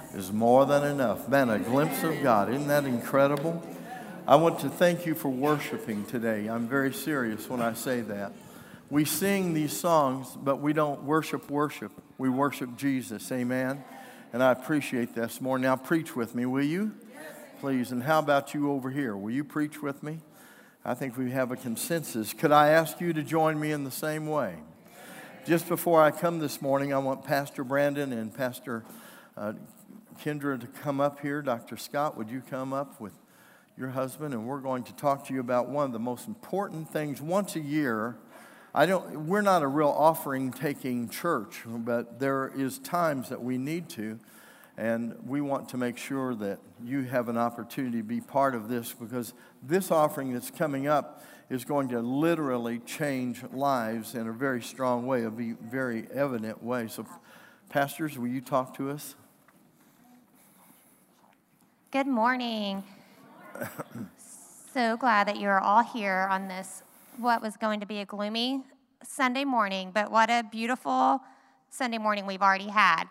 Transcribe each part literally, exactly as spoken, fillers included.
is more than enough. Man, a glimpse of God. Isn't that incredible? I want to thank you for worshiping today. I'm very serious when I say that. We sing these songs, but we don't worship worship. We worship Jesus. Amen? And I appreciate this more. Now preach with me, will you? Please. And how about you over here? Will you preach with me? I think we have a consensus. Could I ask you to join me in the same way? Just before I come this morning, I want Pastor Brandon and Pastor uh, Kendra to come up here. Doctor Scott, would you come up with your husband? And we're going to talk to you about one of the most important things. Once a year, I don't. We're not a real offering-taking church, but there is times that we need to, and we want to make sure that you have an opportunity to be part of this, because this offering that's coming up is going to literally change lives in a very strong way, a very evident way. So, pastors, will you talk to us? Good morning. So glad that you're all here on this, what was going to be a gloomy Sunday morning, but what a beautiful Sunday morning we've already had.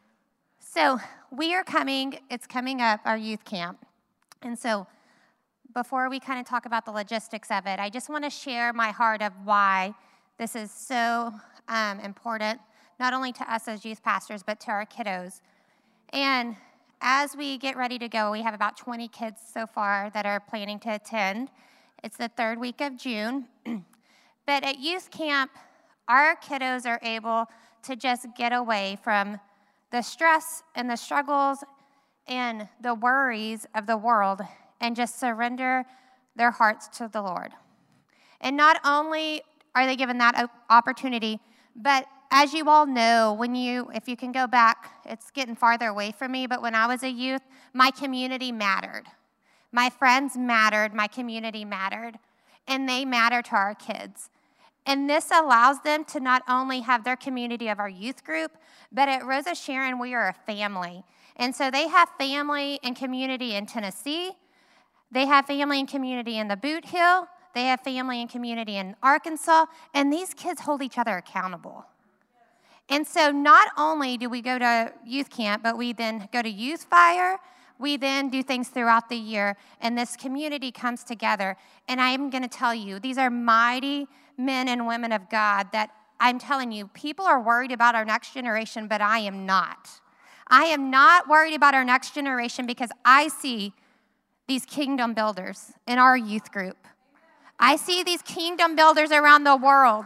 So we are coming, it's coming up, our youth camp. And so before we kind of talk about the logistics of it, I just want to share my heart of why this is so um, important, not only to us as youth pastors, but to our kiddos. And as we get ready to go, we have about twenty kids so far that are planning to attend. It's the third week of June. But at youth camp, our kiddos are able to just get away from the stress and the struggles and the worries of the world and just surrender their hearts to the Lord. And not only are they given that opportunity, but as you all know, when you, if you can go back, it's getting farther away from me, but when I was a youth, my community mattered. My friends mattered, my community mattered, and they matter to our kids. And this allows them to not only have their community of our youth group, but at Rosa Sharon, we are a family. And so they have family and community in Tennessee. They have family and community in the Boot Hill. They have family and community in Arkansas. And these kids hold each other accountable. And so not only do we go to youth camp, but we then go to Youth Fire. We then do things throughout the year, and this community comes together. And I'm going to tell you, these are mighty men and women of God that I'm telling you, people are worried about our next generation, but I am not. I am not worried about our next generation because I see these kingdom builders in our youth group. I see these kingdom builders around the world.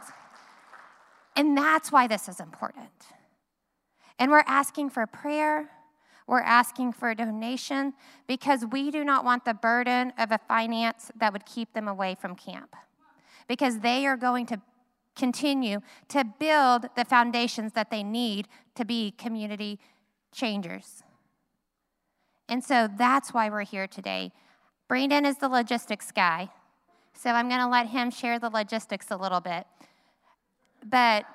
And that's why this is important. And we're asking for prayer. We're asking for a donation because we do not want the burden of a finance that would keep them away from camp. Because they are going to continue to build the foundations that they need to be community changers. And so that's why we're here today. Brandon is the logistics guy. So I'm going to let him share the logistics a little bit. But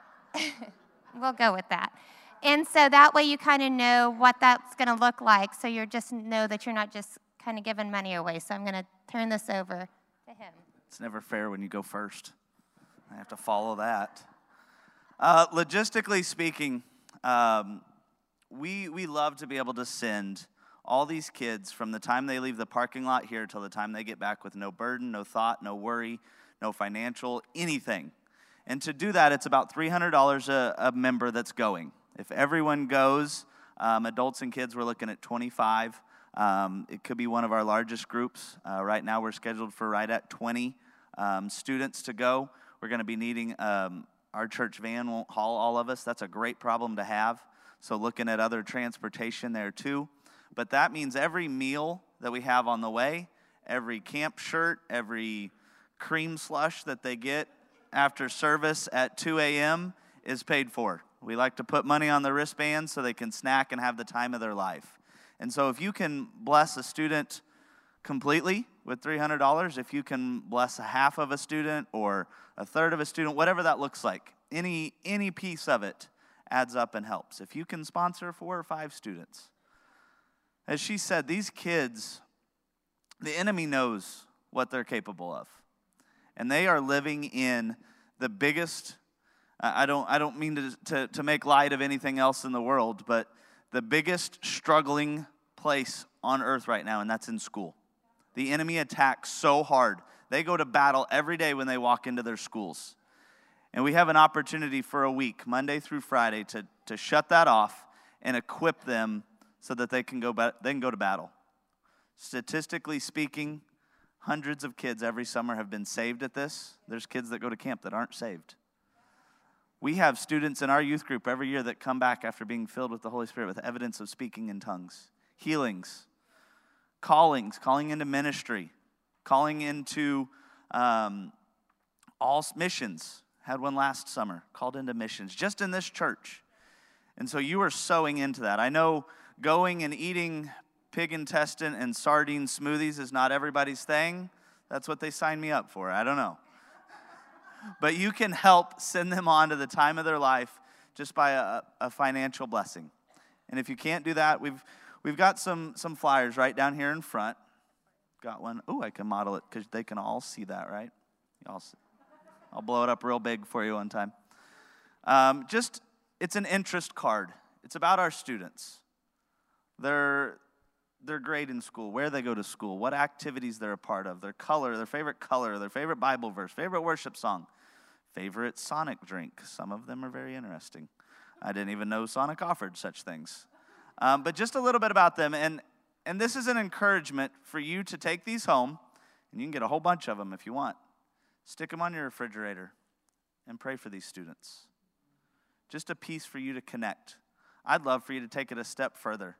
we'll go with that. And so that way you kind of know what that's going to look like. So you just know that you're not just kind of giving money away. So I'm going to turn this over to him. It's never fair when you go first. I have to follow that. Uh, logistically speaking, um, we we love to be able to send all these kids from the time they leave the parking lot here till the time they get back with no burden, no thought, no worry, no financial, anything. And to do that, it's about three hundred dollars a, a member that's going. If everyone goes, um, adults and kids, we're looking at twenty-five. Um, it could be one of our largest groups. Uh, right now, we're scheduled for right at twenty um, students to go. We're going to be needing, um, our church van won't haul all of us. That's a great problem to have. So looking at other transportation there too. But that means every meal that we have on the way, every camp shirt, every cream slush that they get after service at two a.m. is paid for. We like to put money on the wristband so they can snack and have the time of their life. And so if you can bless a student completely with three hundred dollars, if you can bless a half of a student or a third of a student, whatever that looks like, any any piece of it adds up and helps. If you can sponsor four or five students. As she said, these kids, the enemy knows what they're capable of. And they are living in the biggest, I don't I don't mean to, to, to make light of anything else in the world, but the biggest struggling place on earth right now, and that's in school. The enemy attacks so hard. They go to battle every day when they walk into their schools. And we have an opportunity for a week, Monday through Friday, to, to shut that off and equip them so that they can go ba- they can go to battle. Statistically speaking, hundreds of kids every summer have been saved at this. There's kids that go to camp that aren't saved. We have students in our youth group every year that come back after being filled with the Holy Spirit with evidence of speaking in tongues, healings, callings, calling into ministry, calling into um, all missions. Had one last summer, called into missions, just in this church. And so you are sowing into that. I know going and eating pig intestine and sardine smoothies is not everybody's thing. That's what they signed me up for. I don't know. But you can help send them on to the time of their life just by a, a financial blessing. And if you can't do that, we've we've got some some flyers right down here in front. Got one. Oh, I can model it because they can all see that, right? Y'all see. I'll blow it up real big for you one time. Um, just, it's an interest card. It's about our students. Their, their grade in school, where they go to school, what activities they're a part of, their color, their favorite color, their favorite Bible verse, favorite worship song, favorite Sonic drink. Some of them are very interesting. I didn't even know Sonic offered such things. Um, but just a little bit about them. And, and this is an encouragement for you to take these home, and you can get a whole bunch of them if you want. Stick them on your refrigerator and pray for these students. Just a piece for you to connect. I'd love for you to take it a step further.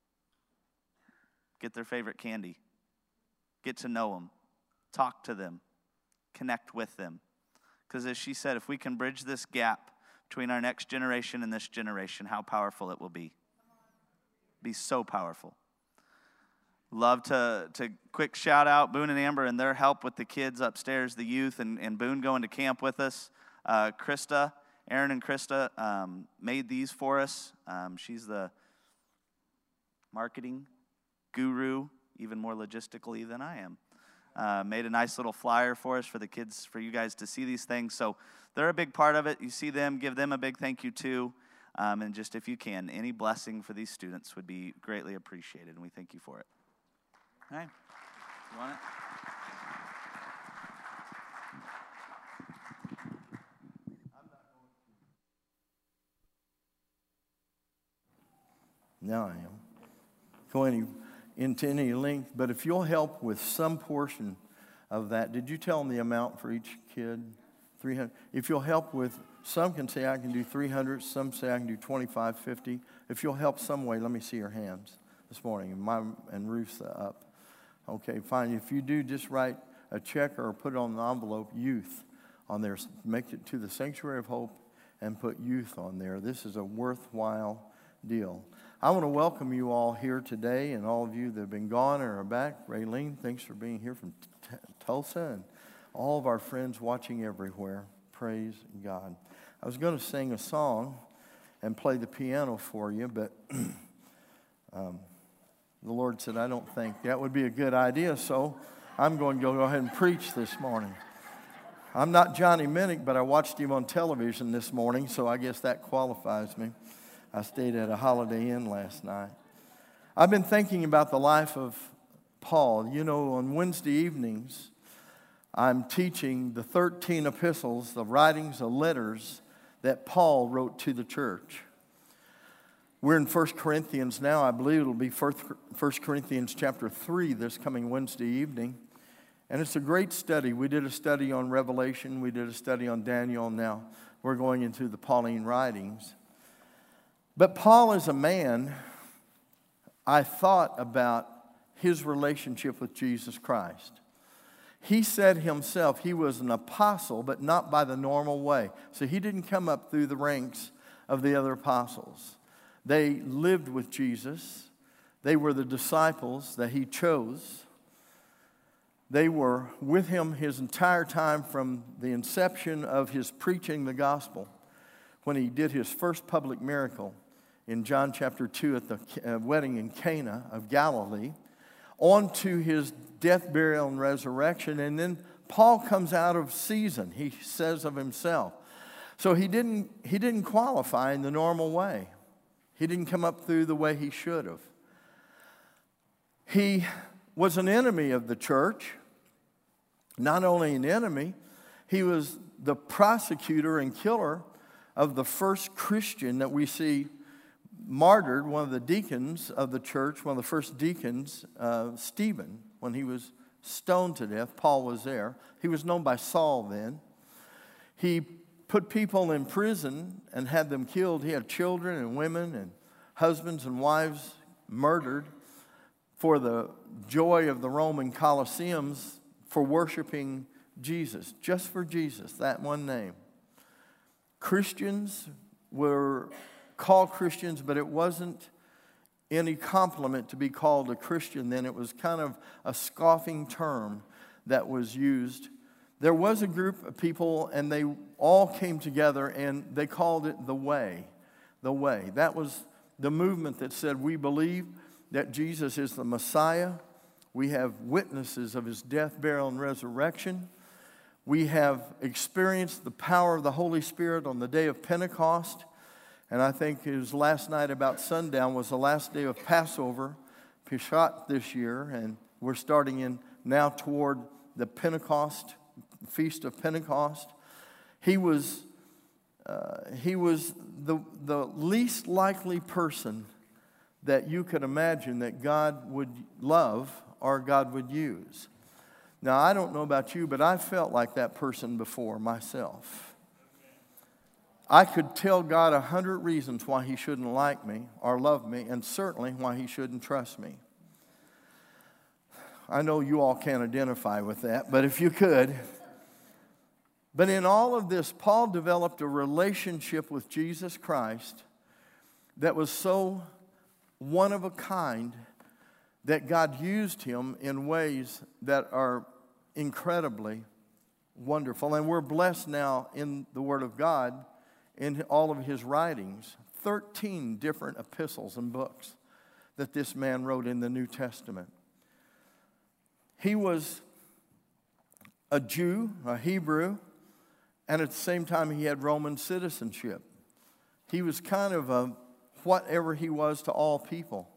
Get their favorite candy. Get to know them. Talk to them. Connect with them. Because as she said, if we can bridge this gap between our next generation and this generation, how powerful it will be. Be so powerful. Love to, to quick shout out Boone and Amber and their help with the kids upstairs, the youth, and, and Boone going to camp with us. Uh, Krista, Aaron and Krista um, made these for us. Um, she's the marketing guru, even more logistically than I am. Uh, made a nice little flyer for us for the kids, for you guys to see these things. So they're a big part of it. You see them, give them a big thank you too. Um, and just if you can, any blessing for these students would be greatly appreciated, and we thank you for it. Hey, you want it? Now I am. Going into any length, but if you'll help with some portion of that, did you tell them the amount for each kid? three hundred. If you'll help with, some can say I can do three hundred, some say I can do twenty-five, fifty. If you'll help some way, let me see your hands this morning, and, my, and Ruth's up. Okay, fine. If you do, just write a check or put it on the envelope, youth, on there. Make it to the Sanctuary of Hope and put youth on there. This is a worthwhile deal. I want to welcome you all here today, and all of you that have been gone or are back. Raylene, thanks for being here from T- Tulsa, and all of our friends watching everywhere. Praise God. I was going to sing a song and play the piano for you, but um, the Lord said, I don't think that would be a good idea, so I'm going to go ahead and preach this morning. I'm not Johnny Minnick, but I watched him on television this morning, so I guess that qualifies me. I stayed at a Holiday Inn last night. I've been thinking about the life of Paul. You know, on Wednesday evenings, I'm teaching the thirteen epistles, the writings, the letters that Paul wrote to the church. We're in First Corinthians now. I believe it'll be First Corinthians chapter three this coming Wednesday evening. And it's a great study. We did a study on Revelation. We did a study on Daniel. Now we're going into the Pauline writings. But Paul is a man, I thought about his relationship with Jesus Christ. He said himself he was an apostle, but not by the normal way. So he didn't come up through the ranks of the other apostles. They lived with Jesus. They were the disciples that he chose. They were with him his entire time from the inception of his preaching the gospel, when he did his first public miracle in John chapter two at the wedding in Cana of Galilee, on to his death, burial, and resurrection. And then Paul comes out of season, he says of himself. So he didn't, he didn't qualify in the normal way. He didn't come up through the way he should have. He was an enemy of the church. Not only an enemy, he was the prosecutor and killer of the first Christian that we see martyred, one of the deacons of the church, one of the first deacons, uh, Stephen, when he was stoned to death. Paul was there. He was known by Saul then. He put people in prison and had them killed. He had children and women and husbands and wives murdered for the joy of the Roman Colosseums for worshiping Jesus, just for Jesus, that one name. Christians were called Christians, but it wasn't any compliment to be called a Christian then. It was kind of a scoffing term that was used. There was a group of people, and they all came together, and they called it the Way. The Way. That was the movement that said, we believe that Jesus is the Messiah. We have witnesses of his death, burial, and resurrection. We have experienced the power of the Holy Spirit on the day of Pentecost. And I think it was last night about sundown was the last day of Passover, Pesach this year. And we're starting in now toward the Pentecost, Feast of Pentecost. He was, uh, he was the, the least likely person that you could imagine that God would love or God would use. Now, I don't know about you, but I felt like that person before myself. I could tell God a hundred reasons why he shouldn't like me or love me, and certainly why he shouldn't trust me. I know you all can't identify with that, but if you could. But in all of this, Paul developed a relationship with Jesus Christ that was so one of a kind that God used him in ways that are incredibly wonderful. And we're blessed now in the Word of God, in all of his writings, thirteen different epistles and books that this man wrote in the New Testament. He was a Jew, a Hebrew, and at the same time he had Roman citizenship. He was kind of a whatever he was to all people.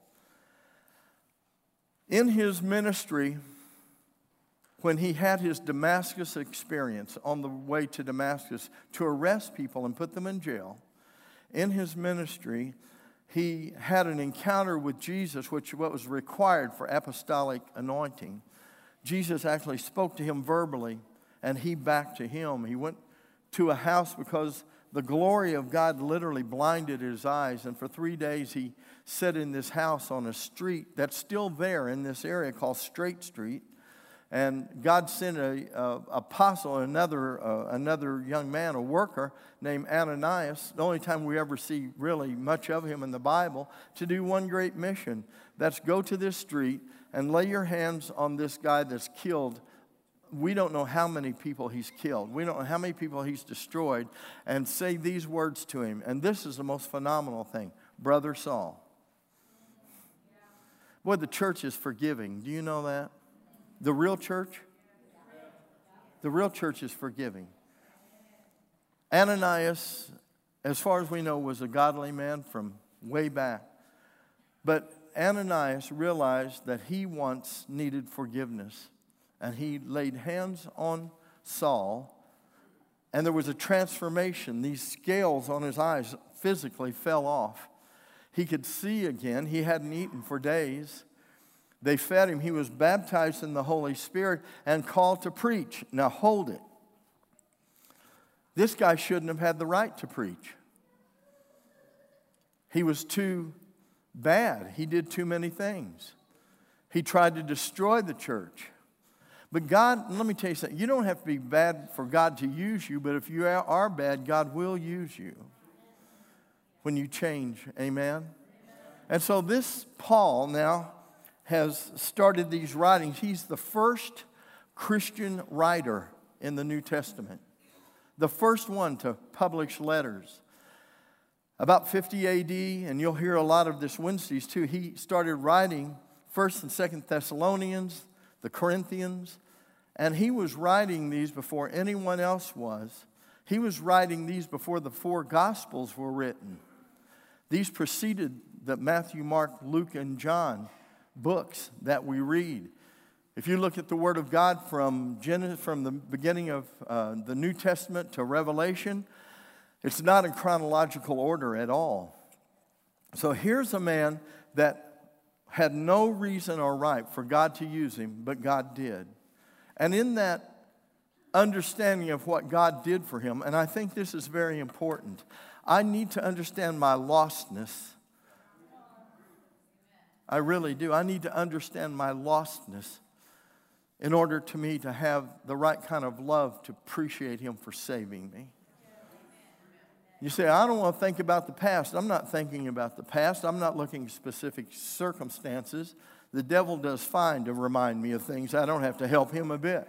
In his ministry, when he had his Damascus experience on the way to Damascus to arrest people and put them in jail, in his ministry, he had an encounter with Jesus, which what was required for apostolic anointing. Jesus actually spoke to him verbally, and he back to him. He went to a house because the glory of God literally blinded his eyes, and for three days he sat in this house on a street that's still there in this area called Straight Street. And God sent a, a apostle, another uh, another young man, a worker named Ananias. The only time we ever see really much of him in the Bible, to do one great mission. That's go to this street and lay your hands on this guy that's killed. We don't know how many people he's killed. We don't know how many people he's destroyed. And say these words to him. And this is the most phenomenal thing. Brother Saul. Boy, the church is forgiving. Do you know that? The real church? The real church is forgiving. Ananias, as far as we know, was a godly man from way back. But Ananias realized that he once needed forgiveness. And he laid hands on Saul, and there was a transformation. These scales on his eyes physically fell off. He could see again. He hadn't eaten for days. They fed him. He was baptized in the Holy Spirit and called to preach. Now hold it. This guy shouldn't have had the right to preach. He was too bad. He did too many things. He tried to destroy the church. But God, let me tell you something. You don't have to be bad for God to use you, but if you are bad, God will use you when you change. Amen? And so this Paul now has started these writings. He's the first Christian writer in the New Testament. The first one to publish letters. About fifty A D, and you'll hear a lot of this Wednesdays too, he started writing First and Second Thessalonians, the Corinthians, and he was writing these before anyone else was. He was writing these before the four Gospels were written. These preceded the Matthew, Mark, Luke, and John books that we read. If you look at the Word of God from Genesis, from the beginning of uh, the New Testament to Revelation, it's not in chronological order at all. So here's a man that had no reason or right for God to use him, but God did. And in that understanding of what God did for him, and I think this is very important, I need to understand my lostness. I really do. I need to understand my lostness in order to me to have the right kind of love to appreciate him for saving me. You say, I don't want to think about the past. I'm not thinking about the past. I'm not looking at specific circumstances. The devil does fine to remind me of things. I don't have to help him a bit.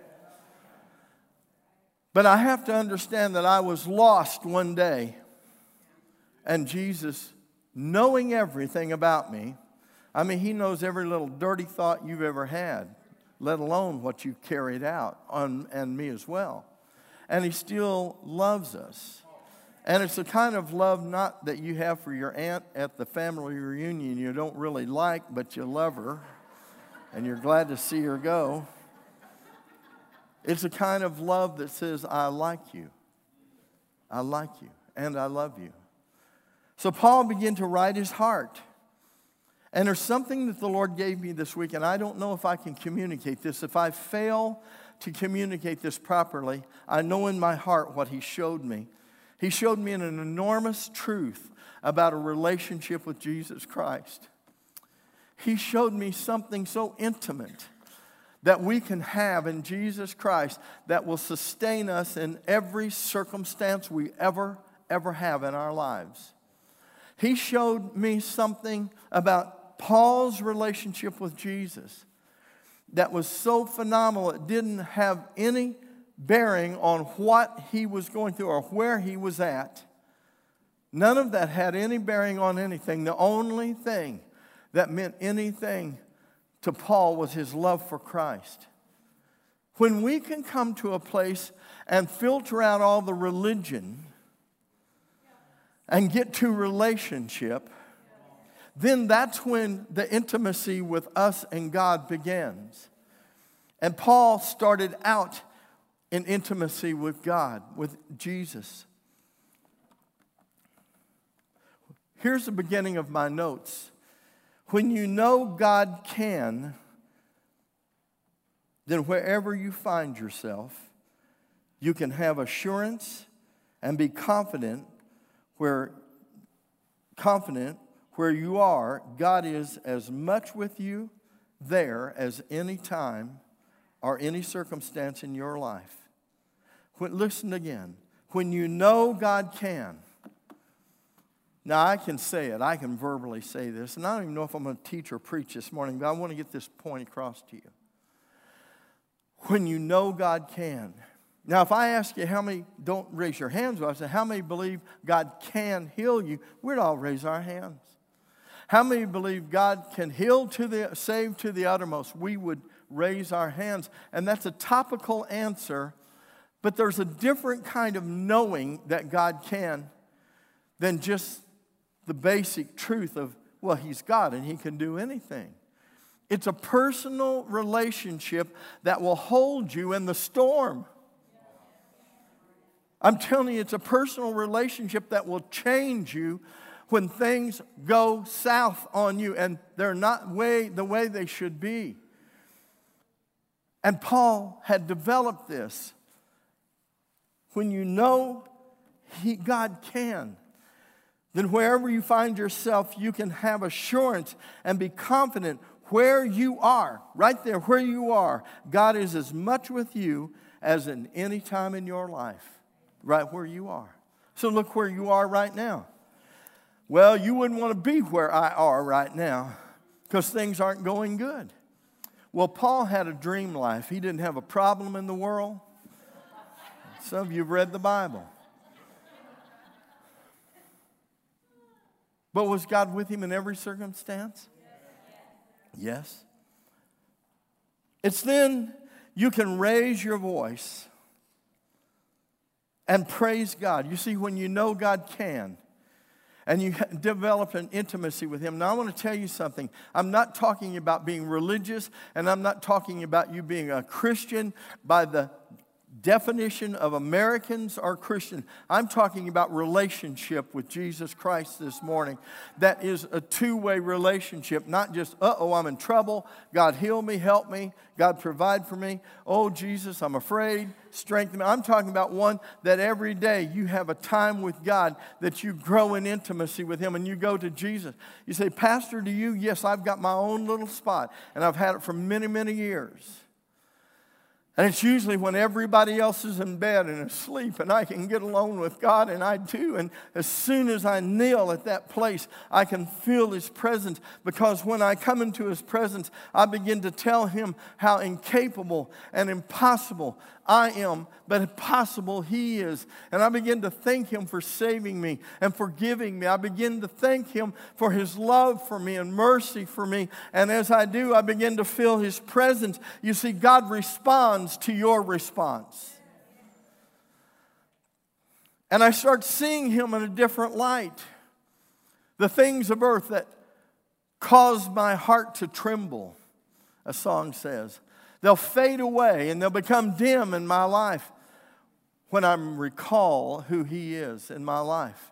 But I have to understand that I was lost one day. And Jesus, knowing everything about me, I mean, he knows every little dirty thought you've ever had, let alone what you carried out on and me as well. And he still loves us. And it's the kind of love not that you have for your aunt at the family reunion you don't really like, but you love her, and you're glad to see her go. It's a kind of love that says, I like you. I like you, and I love you. So Paul began to write his heart. And there's something that the Lord gave me this week, and I don't know if I can communicate this. If I fail to communicate this properly, I know in my heart what he showed me. He showed me an enormous truth about a relationship with Jesus Christ. He showed me something so intimate that we can have in Jesus Christ that will sustain us in every circumstance we ever, ever have in our lives. He showed me something about Paul's relationship with Jesus that was so phenomenal it didn't have any bearing on what he was going through or where he was at. None of that had any bearing on anything. The only thing that meant anything to Paul was his love for Christ. When we can come to a place and filter out all the religion and get to relationship, then that's when the intimacy with us and God begins. And Paul started out in intimacy with God, with Jesus. Here's the beginning of my notes. When you know God can, then wherever you find yourself, you can have assurance and be confident where confident where you are. God is as much with you there as any time or any circumstance in your life. When, listen again. When you know God can. Now, I can say it. I can verbally say this. And I don't even know if I'm going to teach or preach this morning, but I want to get this point across to you. When you know God can. Now, if I ask you how many, don't raise your hands, but I say, how many believe God can heal you? We'd all raise our hands. How many believe God can heal to the, save to the uttermost? We would raise our hands. And that's a topical answer. But there's a different kind of knowing that God can than just the basic truth of, well, he's God and he can do anything. It's a personal relationship that will hold you in the storm. I'm telling you, it's a personal relationship that will change you when things go south on you and they're not way, the way they should be. And Paul had developed this. When you know he, God can, then wherever you find yourself, you can have assurance and be confident where you are, right there where you are. God is as much with you as in any time in your life, right where you are. So look where you are right now. Well, you wouldn't want to be where I are right now because things aren't going good. Well, Paul had a dream life. He didn't have a problem in the world. Some of you have read the Bible. But was God with him in every circumstance? Yes. It's then you can raise your voice and praise God. You see, when you know God can, and you develop an intimacy with him. Now, I want to tell you something. I'm not talking about being religious, and I'm not talking about you being a Christian by the definition of Americans are Christian. I'm talking about relationship with Jesus Christ this morning. That is a two-way relationship, not just, uh-oh, I'm in trouble. God heal me, help me. God provide for me. Oh, Jesus, I'm afraid. Strengthen me. I'm talking about one that every day you have a time with God, that you grow in intimacy with him, and you go to Jesus. You say, Pastor, do you? Yes, I've got my own little spot, and I've had it for many, many years. And it's usually when everybody else is in bed and asleep and I can get alone with God, and I do. And as soon as I kneel at that place, I can feel his presence, because when I come into his presence, I begin to tell him how incapable and impossible I am, but possible he is. And I begin to thank him for saving me and forgiving me. I begin to thank him for his love for me and mercy for me. And as I do, I begin to feel his presence. You see, God responds to your response. And I start seeing him in a different light. The things of earth that cause my heart to tremble, a song says, they'll fade away and they'll become dim in my life when I recall who he is in my life.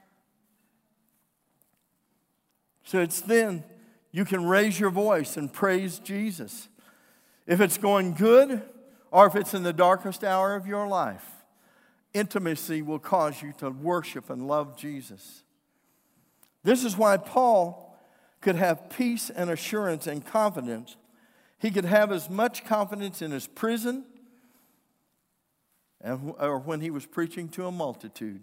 So it's then you can raise your voice and praise Jesus. If it's going good or if it's in the darkest hour of your life, intimacy will cause you to worship and love Jesus. This is why Paul could have peace and assurance and confidence. He could have as much confidence in his prison and, or when he was preaching to a multitude.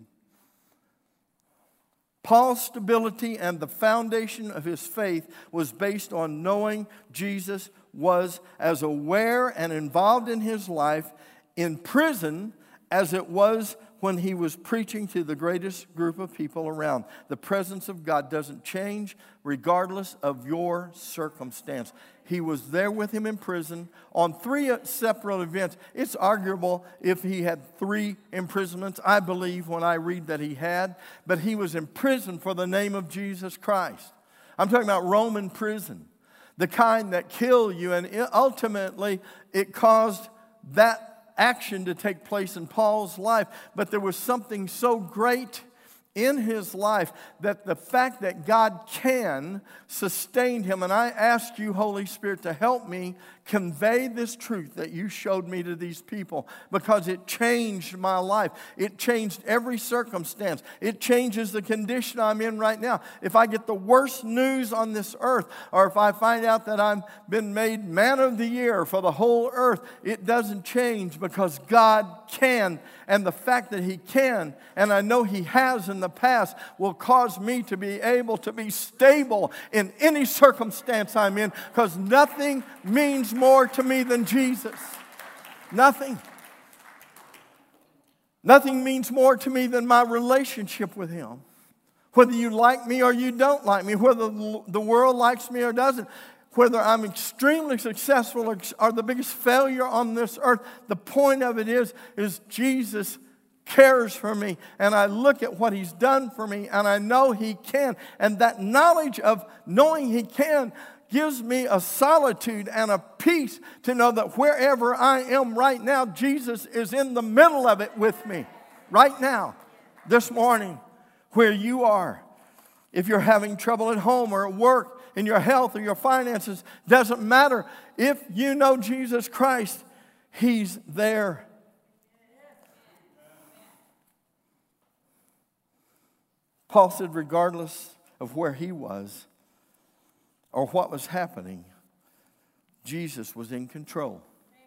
Paul's stability and the foundation of his faith was based on knowing Jesus was as aware and involved in his life in prison as it was when he was preaching to the greatest group of people around. The presence of God doesn't change regardless of your circumstance. He was there with him in prison on three separate events. It's arguable if he had three imprisonments. I believe when I read that he had. But he was in prison for the name of Jesus Christ. I'm talking about Roman prison. The kind that kill you. And ultimately it caused that action to take place in Paul's life. But there was something so great in his life that the fact that God can sustain him. And I ask you, Holy Spirit, to help me convey this truth that you showed me to these people, because it changed my life. It changed every circumstance. It changes the condition I'm in right now. If I get the worst news on this earth, or if I find out that I've been made man of the year for the whole earth, it doesn't change, because God can. And the fact that he can, and I know he has in the past, will cause me to be able to be stable in any circumstance I'm in, because nothing means more to me than Jesus. Nothing. Nothing means more to me than my relationship with him. Whether you like me or you don't like me, whether the world likes me or doesn't, whether I'm extremely successful or the biggest failure on this earth, the point of it is, is Jesus cares for me. And I look at what he's done for me, and I know he can. And that knowledge of knowing he can gives me a solitude and a peace to know that wherever I am right now, Jesus is in the middle of it with me. Right now, this morning, where you are. If you're having trouble at home or at work, in your health or your finances, doesn't matter. If you know Jesus Christ, he's there. Paul said, regardless of where he was or what was happening, Jesus was in control.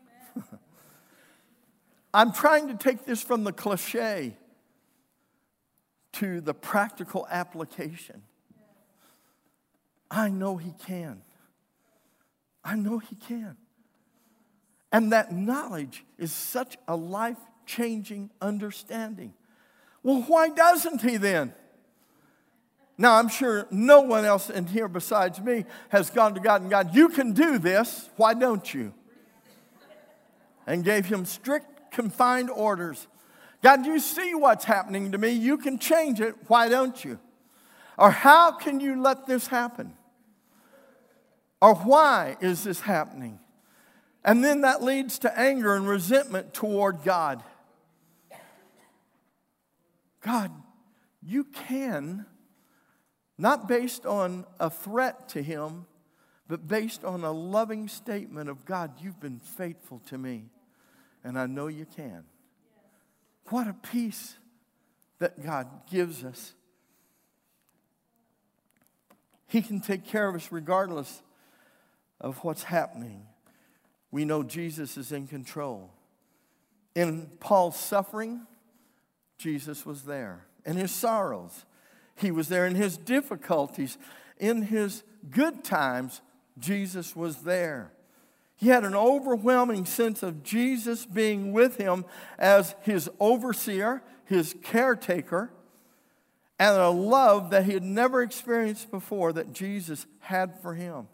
I'm trying to take this from the cliche to the practical application. I know he can. I know he can. And that knowledge is such a life-changing understanding. Well, why doesn't he then? Now, I'm sure no one else in here besides me has gone to God and God, you can do this, why don't you? And gave him strict, confined orders. God, you see what's happening to me, you can change it, why don't you? Or how can you let this happen? Or why is this happening? And then that leads to anger and resentment toward God. God, you can, not based on a threat to him, but based on a loving statement of, God, you've been faithful to me, and I know you can. What a peace that God gives us. He can take care of us regardless of what's happening. We know Jesus is in control. In Paul's suffering, Jesus was there. In his sorrows, he was there. In his difficulties, in his good times, Jesus was there. He had an overwhelming sense of Jesus being with him as his overseer, his caretaker, and a love that he had never experienced before that Jesus had for him.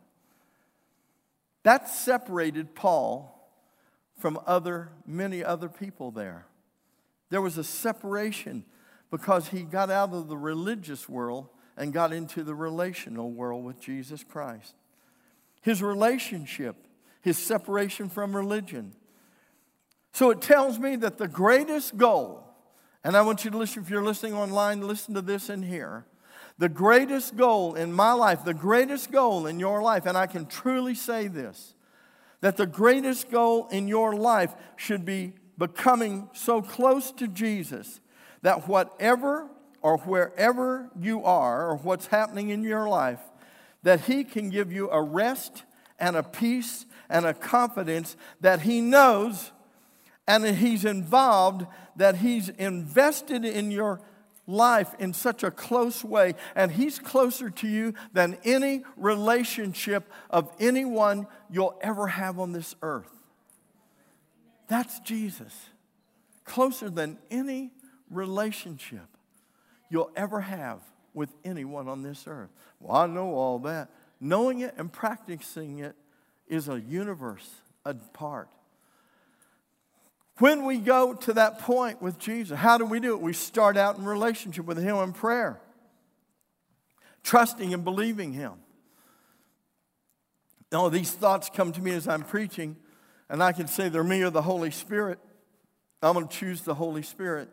That separated Paul from other, many other people there. There was a separation because he got out of the religious world and got into the relational world with Jesus Christ. His relationship, his separation from religion. So it tells me that the greatest goal, and I want you to listen, if you're listening online, listen to this in here. The greatest goal in my life, the greatest goal in your life, and I can truly say this, that the greatest goal in your life should be becoming so close to Jesus that whatever or wherever you are or what's happening in your life, that he can give you a rest and a peace and a confidence that he knows and that he's involved, that he's invested in your life in such a close way, and he's closer to you than any relationship of anyone you'll ever have on this earth. That's Jesus. Closer than any relationship you'll ever have with anyone on this earth. Well, I know all that. Knowing it and practicing it is a universe apart. When we go to that point with Jesus, how do we do it? We start out in relationship with him in prayer, trusting and believing him. Now, these thoughts come to me as I'm preaching, and I can say they're me or the Holy Spirit. I'm going to choose the Holy Spirit.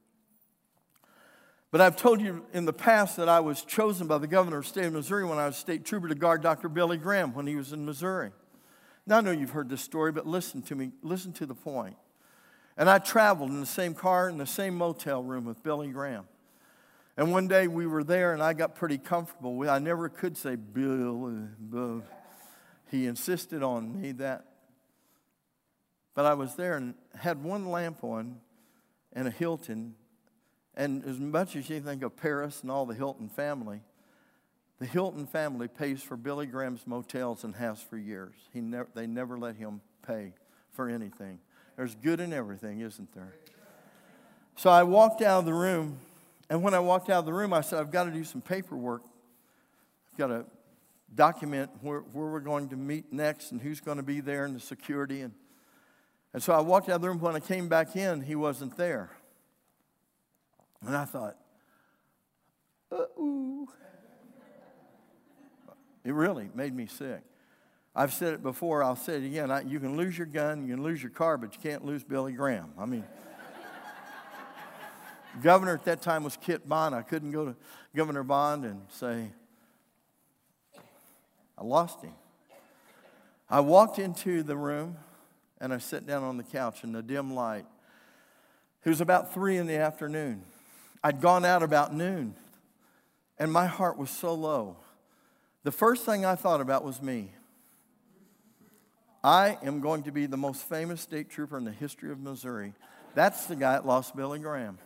But I've told you in the past that I was chosen by the governor of the state of Missouri when I was state trooper to guard Doctor Billy Graham when he was in Missouri. Now, I know you've heard this story, but listen to me. Listen to the point. And I traveled in the same car, in the same motel room with Billy Graham. And one day we were there, and I got pretty comfortable. I never could say, Bill, Bill. He insisted on me that. But I was there and had one lamp on and a Hilton. And as much as you think of Paris and all the Hilton family, the Hilton family pays for Billy Graham's motels and has for years. He never, they never let him pay for anything. There's good in everything, isn't there? So I walked out of the room, and when I walked out of the room, I said, I've got to do some paperwork. I've got to document where, where we're going to meet next and who's going to be there and the security. And, and so I walked out of the room. When I came back in, he wasn't there. And I thought, uh-oh. It really made me sick. I've said it before, I'll say it again. I, you can lose your gun, you can lose your car, but you can't lose Billy Graham. I mean, governor at that time was Kit Bond. I couldn't go to Governor Bond and say, I lost him. I walked into the room, and I sat down on the couch in the dim light. It was about three in the afternoon. I'd gone out about noon, and my heart was so low. The first thing I thought about was me. I am going to be the most famous state trooper in the history of Missouri. That's the guy that lost Billy Graham.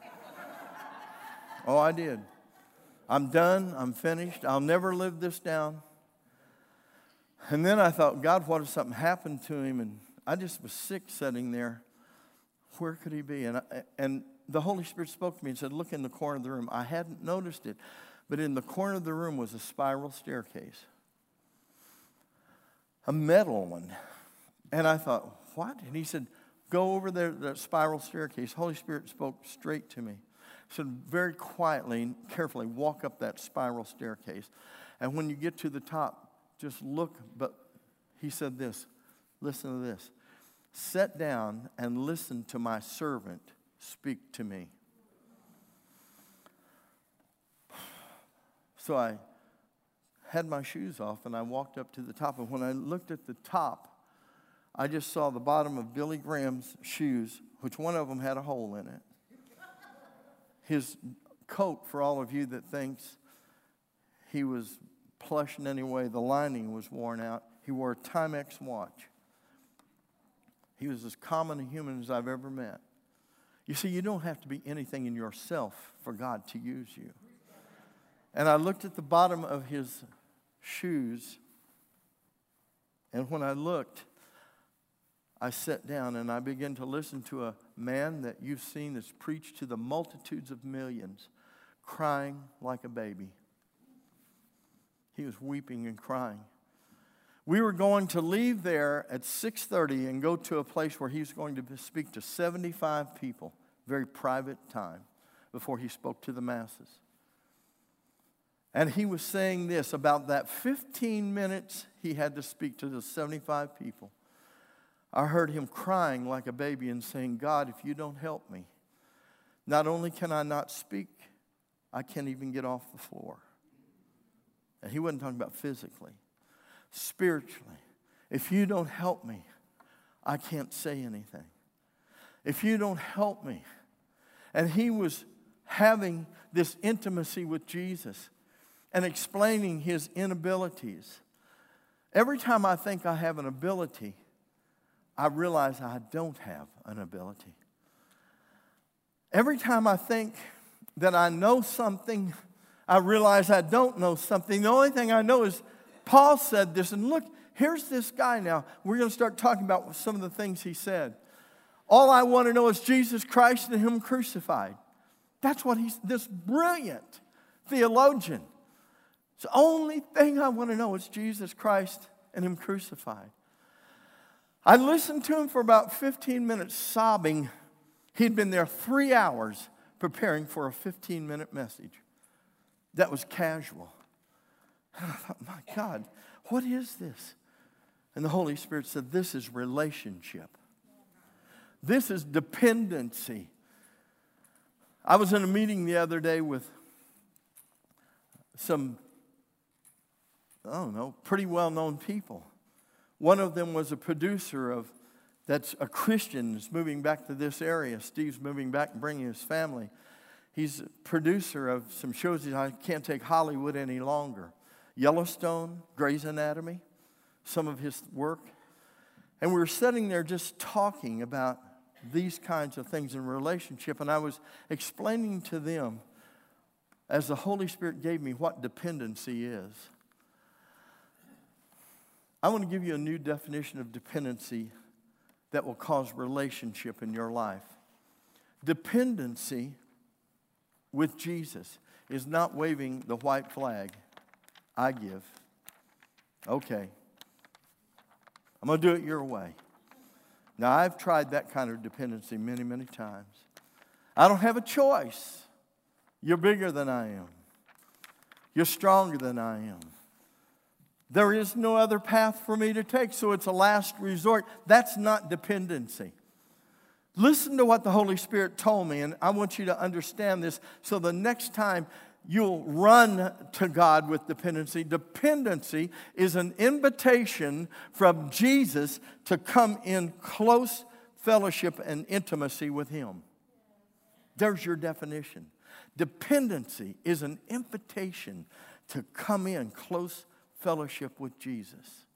Oh, I did. I'm done. I'm finished. I'll never live this down. And then I thought, God, what if something happened to him? And I just was sick sitting there. Where could he be? And, I, and the Holy Spirit spoke to me and said, look in the corner of the room. I hadn't noticed it, but in the corner of the room was a spiral staircase. A metal one. And I thought, what? And he said, go over there, that spiral staircase. Holy Spirit spoke straight to me. So very quietly and carefully walk up that spiral staircase. And when you get to the top, just look. But he said this, listen to this. Sit down and listen to my servant speak to me. So I had my shoes off and I walked up to the top. And when I looked at the top, I just saw the bottom of Billy Graham's shoes, which one of them had a hole in it. His coat, for all of you that thinks he was plush in any way, the lining was worn out. He wore a Timex watch. He was as common a human as I've ever met. You see, you don't have to be anything in yourself for God to use you. And I looked at the bottom of his shoes, and when I looked, I sat down and I began to listen to a man that you've seen that's preached to the multitudes of millions, crying like a baby. He was weeping and crying. We were going to leave there at six thirty and go to a place where he was going to speak to seventy-five people, very private time, before he spoke to the masses. And he was saying this, about that fifteen minutes he had to speak to the seventy-five people. I heard him crying like a baby and saying, God, if you don't help me, not only can I not speak, I can't even get off the floor. And he wasn't talking about physically. Spiritually, if you don't help me, I can't say anything. If you don't help me. And he was having this intimacy with Jesus and explaining his inabilities. Every time I think I have an ability, I realize I don't have an ability. Every time I think that I know something, I realize I don't know something. The only thing I know is Paul said this, and look, here's this guy now. We're going to start talking about some of the things he said. All I want to know is Jesus Christ and him crucified. That's what he's, this brilliant theologian. The only thing I want to know is Jesus Christ and him crucified. I listened to him for about fifteen minutes sobbing. He'd been there three hours preparing for a fifteen-minute message. That was casual. And I thought, my God, what is this? And the Holy Spirit said, this is relationship. This is dependency. I was in a meeting the other day with some, I don't know, pretty well-known people. One of them was a producer of, that's a Christian that's moving back to this area. Steve's moving back and bringing his family. He's a producer of some shows. I can't take Hollywood any longer. Yellowstone, Grey's Anatomy, some of his work. And we were sitting there just talking about these kinds of things in relationship. And I was explaining to them, as the Holy Spirit gave me, what dependency is. I want to give you a new definition of dependency that will cause relationship in your life. Dependency with Jesus is not waving the white flag. I give. Okay. I'm going to do it your way. Now, I've tried that kind of dependency many, many times. I don't have a choice. You're bigger than I am. You're stronger than I am. There is no other path for me to take, so it's a last resort. That's not dependency. Listen to what the Holy Spirit told me, and I want you to understand this so the next time you'll run to God with dependency. Dependency is an invitation from Jesus to come in close fellowship and intimacy with him. There's your definition. Dependency is an invitation to come in close fellowship with Jesus.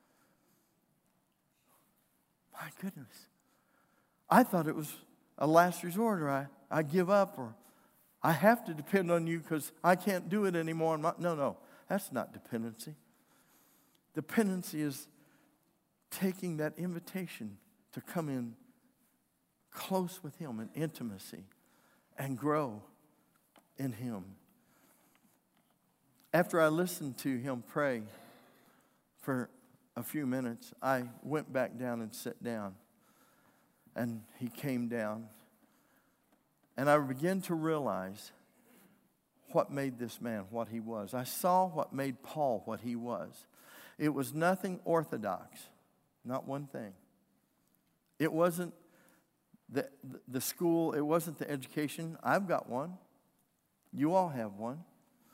My goodness. I thought it was a last resort, or I, I give up, or I have to depend on you because I can't do it anymore. No, no, that's not dependency. Dependency is taking that invitation to come in close with him in intimacy and grow in him. After I listened to him pray for a few minutes, I went back down and sat down. And he came down. And I began to realize what made this man what he was. I saw what made Paul what he was. It was nothing orthodox, not one thing. It wasn't the, the school, it wasn't the education. I've got one. You all have one.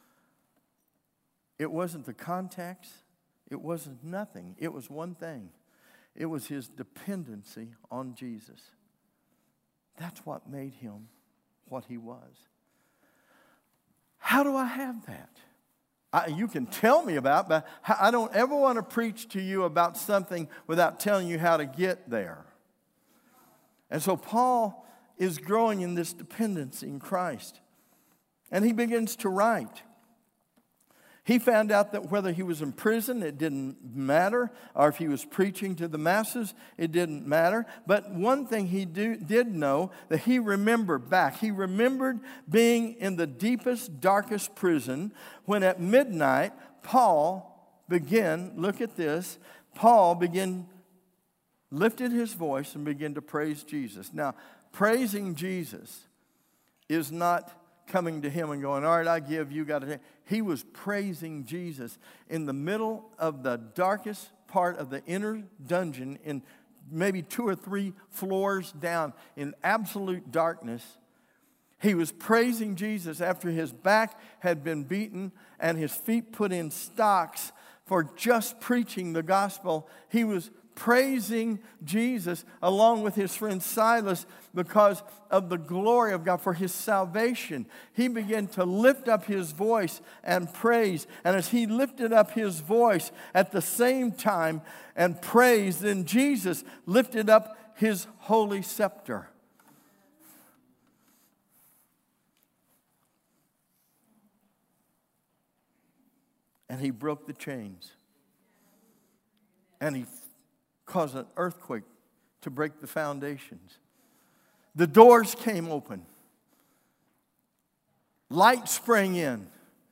It wasn't the contacts. It wasn't nothing. It was one thing. It was his dependency on Jesus. That's what made him what he was. How do I have that? I, you can tell me about it, but I don't ever want to preach to you about something without telling you how to get there. And so Paul is growing in this dependency in Christ. And he begins to write. He found out that whether he was in prison, it didn't matter, or if he was preaching to the masses, it didn't matter. But one thing he do, did know, that he remembered back. He remembered being in the deepest, darkest prison when at midnight, Paul began, look at this, Paul began, lifted his voice and began to praise Jesus. Now, praising Jesus is not coming to him and going, all right, I give, you got to. He was praising Jesus in the middle of the darkest part of the inner dungeon, in maybe two or three floors down in absolute darkness. He was praising Jesus after his back had been beaten and his feet put in stocks for just preaching the gospel. He was praising Jesus along with his friend Silas because of the glory of God, for his salvation. He began to lift up his voice and praise. And as he lifted up his voice at the same time and praised, then Jesus lifted up his holy scepter. And he broke the chains. And he caused an earthquake to break the foundations. The doors came open. Light sprang in.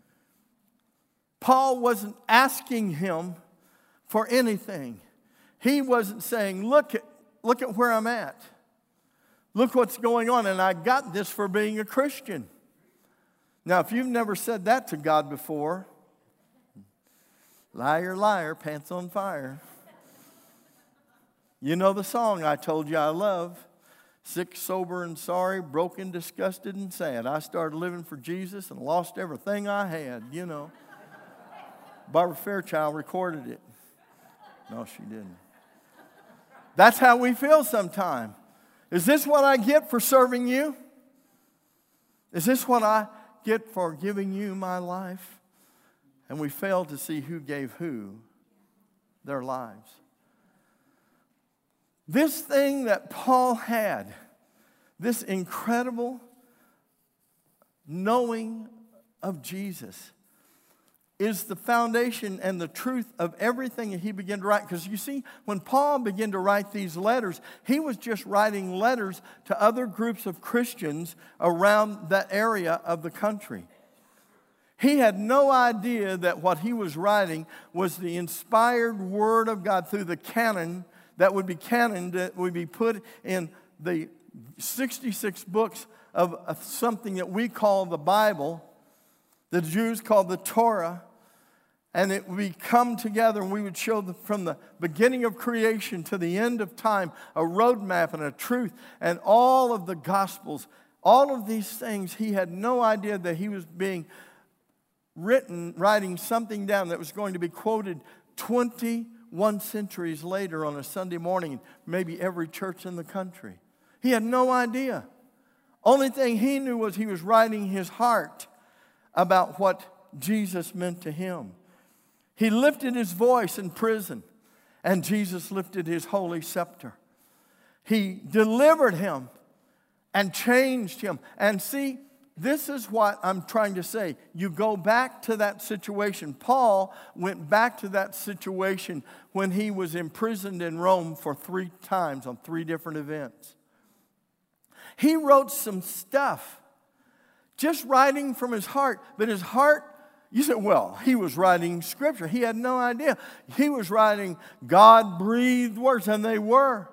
Paul wasn't asking him for anything. He wasn't saying, look at, look at where I'm at. Look what's going on, and I got this for being a Christian. Now, if you've never said that to God before, liar, liar, pants on fire. You know the song I told you I love. Sick, sober, and sorry, broken, disgusted, and sad. I started living for Jesus and lost everything I had, you know. Barbara Fairchild recorded it. No, she didn't. That's how we feel sometimes. Is this what I get for serving you? Is this what I get for giving you my life? And we fail to see who gave who their lives. This thing that Paul had, this incredible knowing of Jesus, is the foundation and the truth of everything that he began to write. Because you see, when Paul began to write these letters, he was just writing letters to other groups of Christians around that area of the country. He had no idea that what he was writing was the inspired word of God through the canon that would be canon, that would be put in the sixty-six books of something that we call the Bible, the Jews called the Torah, and it would come together and we would show the, from the beginning of creation to the end of time, a roadmap and a truth, and all of the Gospels, all of these things. He had no idea that he was being written, writing something down that was going to be quoted twenty-one centuries later on a Sunday morning, maybe every church in the country. He had no idea. Only thing he knew was he was writing his heart about what Jesus meant to him. He lifted his voice in prison, and Jesus lifted his holy scepter. He delivered him and changed him. And see, this is what I'm trying to say. You go back to that situation. Paul went back to that situation when he was imprisoned in Rome for three times on three different events. He wrote some stuff, just writing from his heart. But his heart, you said, well, he was writing scripture. He had no idea. He was writing God-breathed words, and they were.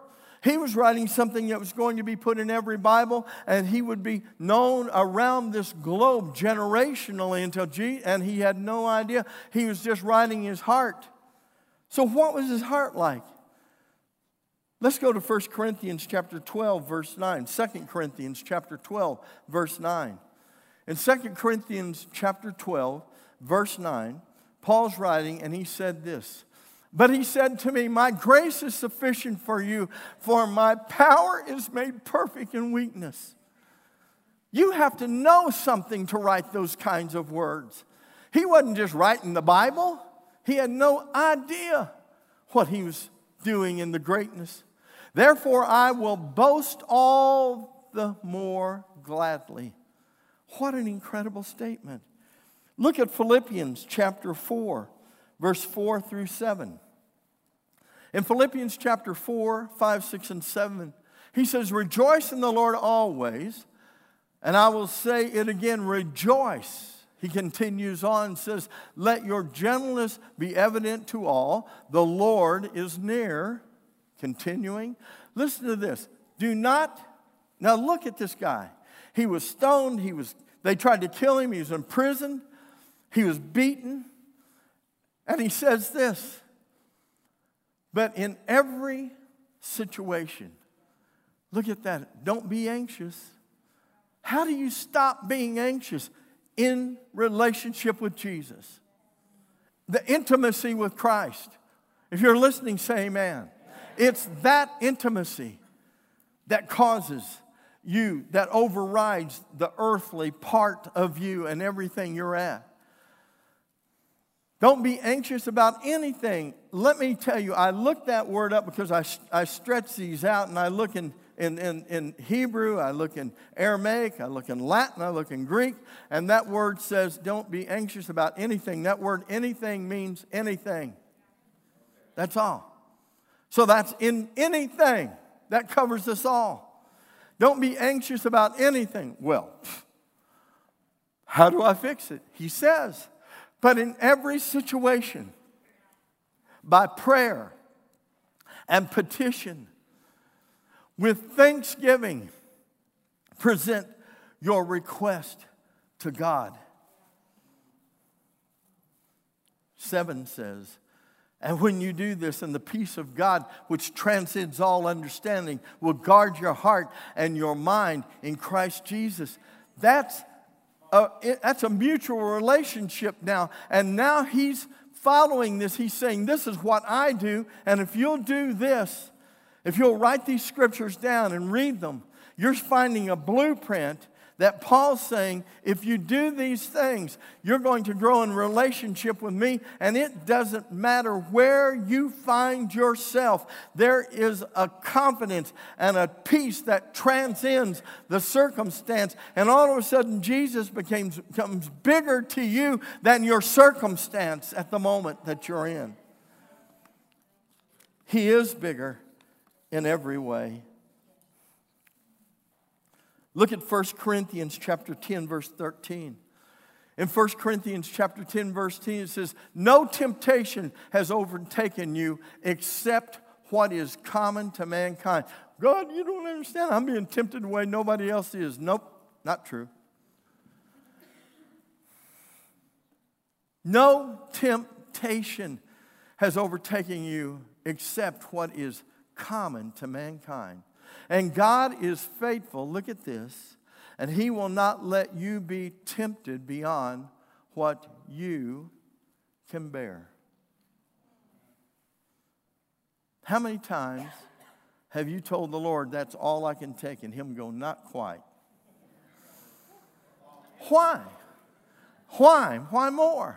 He was writing something that was going to be put in every Bible, and he would be known around this globe generationally until Jesus, and he had no idea. He was just writing his heart. So what was his heart like? Let's go to First Corinthians chapter twelve, verse nine. Second Corinthians chapter twelve, verse nine. In Second Corinthians chapter twelve, verse nine, Paul's writing, and he said this. But he said to me, my grace is sufficient for you, for my power is made perfect in weakness. You have to know something to write those kinds of words. He wasn't just writing the Bible. He had no idea what he was doing in the greatness. Therefore, I will boast all the more gladly. What an incredible statement. Look at Philippians chapter four, verse four through seven. In Philippians chapter four, five, six, and seven, he says, rejoice in the Lord always. And I will say it again, rejoice. He continues on and says, let your gentleness be evident to all. The Lord is near. Continuing. Listen to this. Do not, now look at this guy. He was stoned. He was, they tried to kill him. He was in prison. He was beaten. And he says this. But in every situation, look at that. Don't be anxious. How do you stop being anxious? In relationship with Jesus. The intimacy with Christ. If you're listening, say amen. It's that intimacy that causes you, that overrides the earthly part of you and everything you're at. Don't be anxious about anything. Let me tell you, I looked that word up because I, I stretch these out, and I look in, in, in, in Hebrew, I look in Aramaic, I look in Latin, I look in Greek, and that word says don't be anxious about anything. That word anything means anything. That's all. So that's in anything. That covers us all. Don't be anxious about anything. Well, how do I fix it? He says, but in every situation, by prayer and petition, with thanksgiving, present your request to God. Seven says, and when you do this, and the peace of God, which transcends all understanding, will guard your heart and your mind in Christ Jesus. That's a, that's a mutual relationship now. And now he's following this. He's saying, this is what I do. And if you'll do this, if you'll write these scriptures down and read them, you're finding a blueprint that Paul's saying, if you do these things, you're going to grow in relationship with me, and it doesn't matter where you find yourself. There is a confidence and a peace that transcends the circumstance, and all of a sudden Jesus becomes, becomes bigger to you than your circumstance at the moment that you're in. He is bigger in every way. Look at First Corinthians chapter ten, verse thirteen. In First Corinthians chapter ten, verse ten, it says, no temptation has overtaken you except what is common to mankind. God, you don't understand. I'm being tempted the way nobody else is. Nope, not true. No temptation has overtaken you except what is common to mankind. And God is faithful, look at this, and He will not let you be tempted beyond what you can bear. How many times have you told the Lord, that's all I can take, and Him go, not quite? Why? Why? Why more?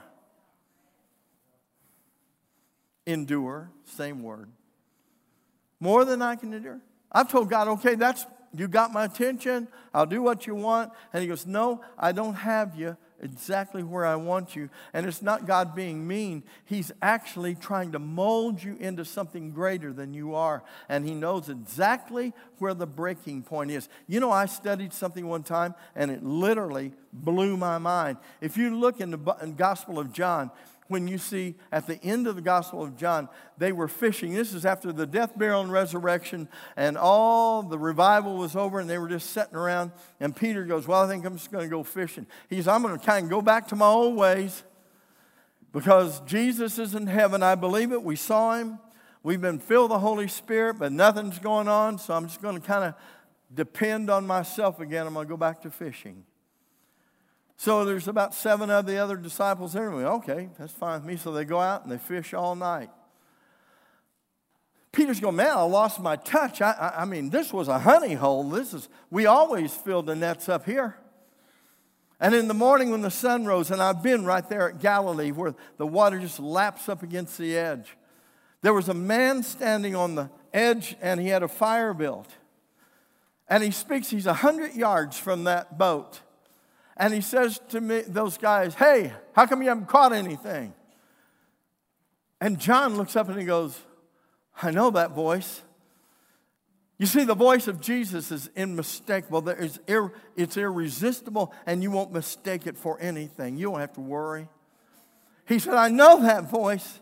Endure, same word. More than I can endure. I've told God, okay, that's you got my attention. I'll do what you want. And He goes, no, I don't have you exactly where I want you. And it's not God being mean. He's actually trying to mold you into something greater than you are. And He knows exactly where the breaking point is. You know, I studied something one time, and it literally blew my mind. If you look in the Gospel of John, when you see at the end of the Gospel of John, they were fishing. This is after the death, burial, and resurrection, and all the revival was over, and they were just sitting around. And Peter goes, well, I think I'm just going to go fishing. He says, I'm going to kind of go back to my old ways because Jesus is in heaven. I believe it. We saw him. We've been filled with the Holy Spirit, but nothing's going on, so I'm just going to kind of depend on myself again. I'm going to go back to fishing. So there's about seven of the other disciples there. And we, okay, that's fine with me. So they go out and they fish all night. Peter's going, man, I lost my touch. I, I, I mean, this was a honey hole. This is, we always filled the nets up here. And in the morning when the sun rose, and I've been right there at Galilee where the water just laps up against the edge. There was a man standing on the edge and he had a fire built. And he speaks, he's a hundred yards from that boat. And he says to me, those guys, hey, how come you haven't caught anything? And John looks up and he goes, I know that voice. You see, the voice of Jesus is unmistakable. There is ir- it's irresistible, and you won't mistake it for anything. You don't have to worry. He said, I know that voice.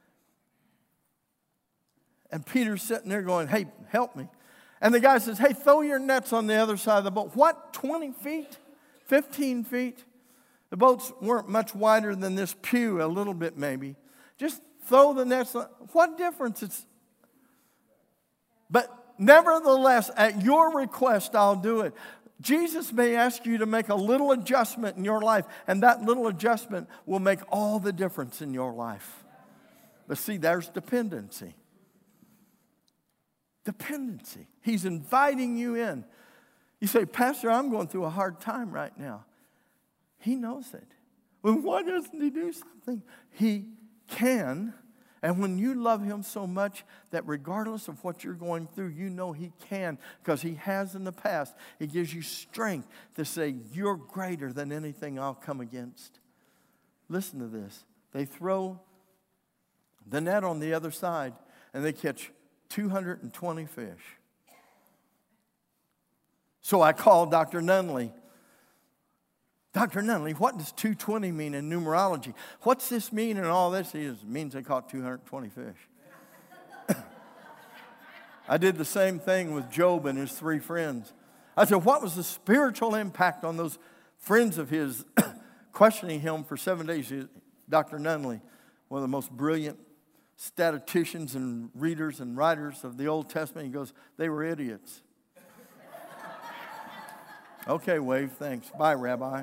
And Peter's sitting there going, hey, help me. And the guy says, hey, throw your nets on the other side of the boat. What, twenty feet? fifteen feet. The boats weren't much wider than this pew, a little bit maybe. Just throw the nets. What difference? It's. But nevertheless, at your request, I'll do it. Jesus may ask you to make a little adjustment in your life, and that little adjustment will make all the difference in your life. But see, there's dependency. Dependency. He's inviting you in. You say, Pastor, I'm going through a hard time right now. He knows it. Well, why doesn't he do something? He can. And when you love him so much that regardless of what you're going through, you know he can because he has in the past. He gives you strength to say, you're greater than anything I'll come against. Listen to this. They throw the net on the other side and they catch two hundred twenty fish. So I called Doctor Nunley. Doctor Nunley, what does two hundred twenty mean in numerology? What's this mean and all this? He says, it means they caught two hundred twenty fish. I did the same thing with Job and his three friends. I said, what was the spiritual impact on those friends of his questioning him for seven days? Doctor Nunley, one of the most brilliant statisticians and readers and writers of the Old Testament, he goes, they were idiots. Okay, Wave, thanks. Bye, Rabbi.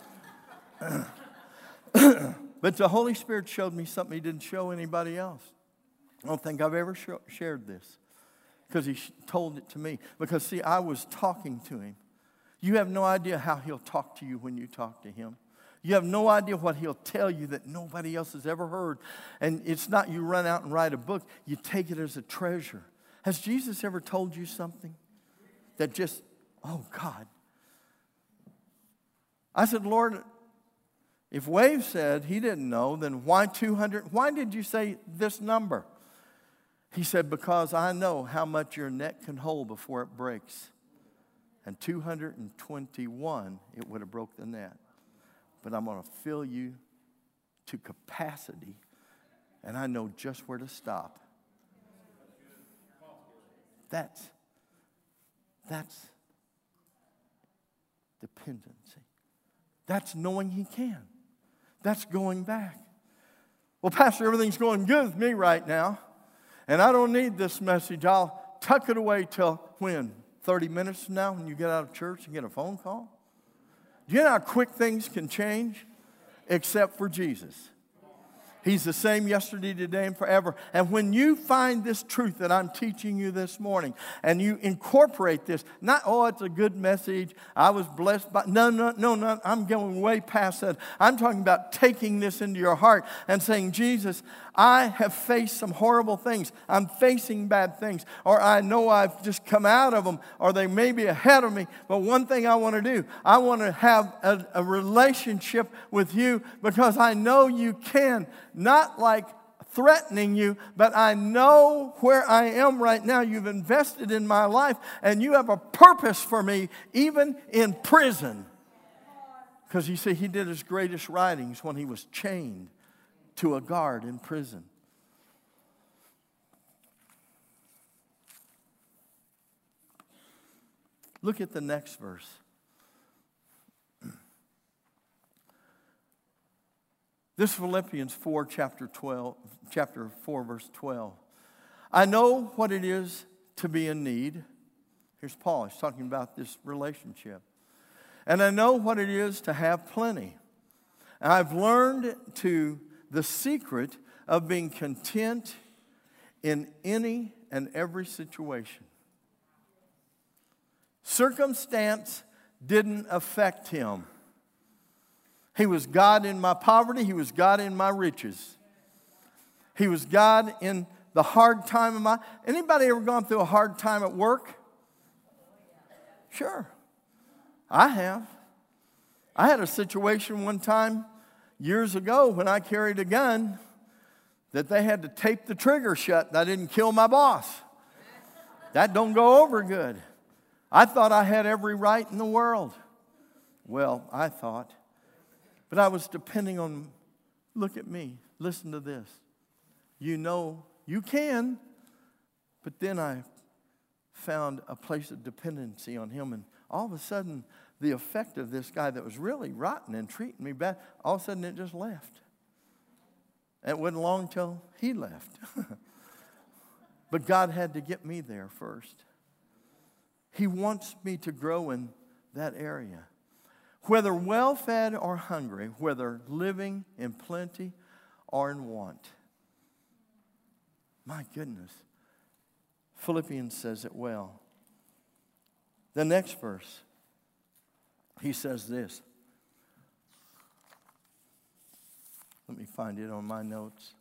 But the Holy Spirit showed me something he didn't show anybody else. I don't think I've ever sh- shared this because he sh- told it to me. Because, see, I was talking to him. You have no idea how he'll talk to you when you talk to him. You have no idea what he'll tell you that nobody else has ever heard. And it's not you run out and write a book. You take it as a treasure. Has Jesus ever told you something that just, oh, God. I said, Lord, if Wave said he didn't know, then why two hundred? Why did you say this number? He said, because I know how much your net can hold before it breaks. And two hundred twenty-one, it would have broke the net. But I'm going to fill you to capacity, and I know just where to stop. That's, that's dependency. That's knowing he can. That's going back. Well, Pastor, everything's going good with me right now, and I don't need this message. I'll tuck it away till when? thirty minutes from now when you get out of church and get a phone call? Do you know how quick things can change? Except for Jesus. He's the same yesterday, today, and forever. And when you find this truth that I'm teaching you this morning, and you incorporate this, not, oh, it's a good message, I was blessed by, no, no, no, no, I'm going way past that. I'm talking about taking this into your heart and saying, Jesus, I have faced some horrible things. I'm facing bad things. Or I know I've just come out of them, or they may be ahead of me. But one thing I want to do, I want to have a, a relationship with you because I know you can. Not like threatening you, but I know where I am right now. You've invested in my life, and you have a purpose for me, even in prison. Because you see, he did his greatest writings when he was chained to a guard in prison. Look at the next verse. This Philippians four, chapter twelve, chapter four, verse twelve. I know what it is to be in need. Here's Paul. He's talking about this relationship. And I know what it is to have plenty. And I've learned to the secret of being content in any and every situation. Circumstance didn't affect him. He was God in my poverty. He was God in my riches. He was God in the hard time of my... Anybody ever gone through a hard time at work? Sure. I have. I had a situation one time years ago when I carried a gun that they had to tape the trigger shut and I didn't kill my boss. That don't go over good. I thought I had every right in the world. Well, I thought. But I was depending on, look at me, listen to this. You know, you can, but then I found a place of dependency on him, and all of a sudden, the effect of this guy that was really rotten and treating me bad, all of a sudden it just left. It wasn't long till he left. But God had to get me there first. He wants me to grow in that area. Whether well-fed or hungry, whether living in plenty or in want. My goodness. Philippians says it well. The next verse, he says this. Let me find it on my notes.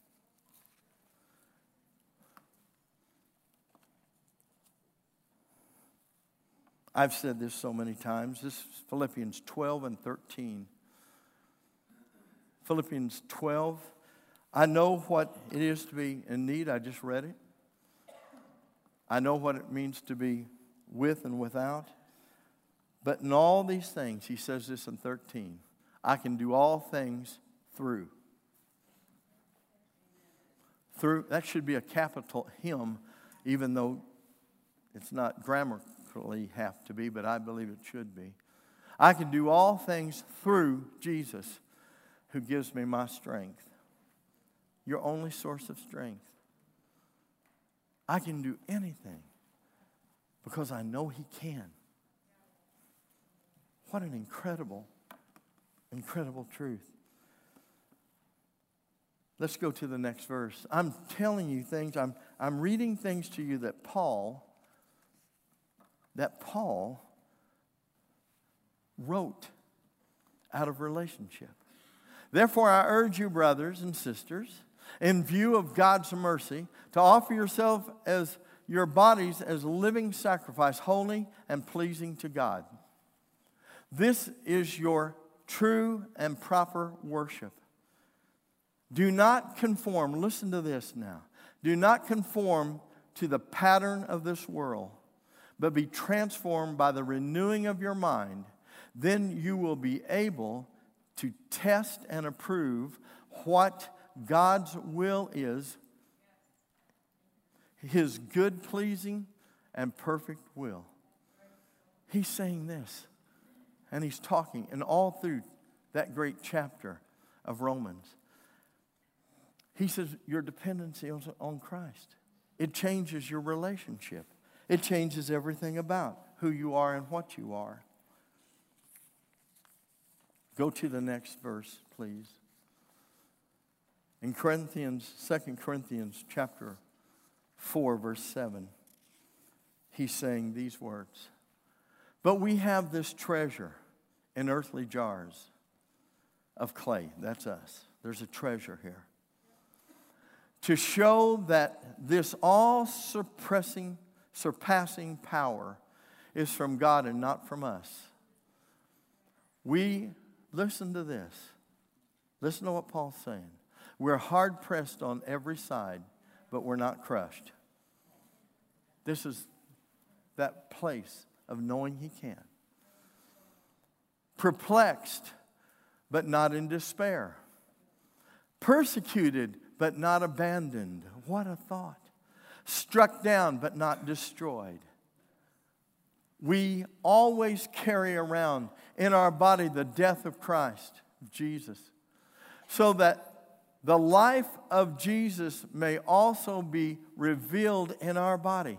I've said this so many times. This is Philippians twelve and thirteen. Philippians twelve. I know what it is to be in need. I just read it. I know what it means to be with and without. But in all these things, he says this in thirteen, I can do all things through. Through, that should be a capital him, even though it's not grammatically have to be, but I believe it should be. I can do all things through Jesus who gives me my strength. Your only source of strength. I can do anything because I know he can. What an incredible, incredible truth. Let's go to the next verse. I'm telling you things, I'm, I'm reading things to you that Paul, that Paul wrote out of relationship. Therefore, I urge you, brothers and sisters, in view of God's mercy, to offer yourself as your bodies as a living sacrifice, holy and pleasing to God. This is your true and proper worship. Do not conform, listen to this now. Do not conform to the pattern of this world, but be transformed by the renewing of your mind. Then you will be able to test and approve what God's will is, his good, pleasing, and perfect will. He's saying this, and he's talking, and all through that great chapter of Romans. He says your dependency on Christ. It changes your relationship. It changes everything about who you are and what you are. Go to the next verse, please. In Corinthians, Second Corinthians chapter four, verse seven, he's saying these words. But we have this treasure in earthly jars of clay. That's us. There's a treasure here. To show that this all-suppressing, surpassing power is from God and not from us. We, listen to this. Listen to what Paul's saying. We're hard-pressed on every side, but we're not crushed. This is that place of knowing he can. Perplexed, but not in despair. Persecuted, but not abandoned. What a thought. Struck down, but not destroyed. We always carry around in our body the death of Christ, Jesus, so that the life of Jesus may also be revealed in our body.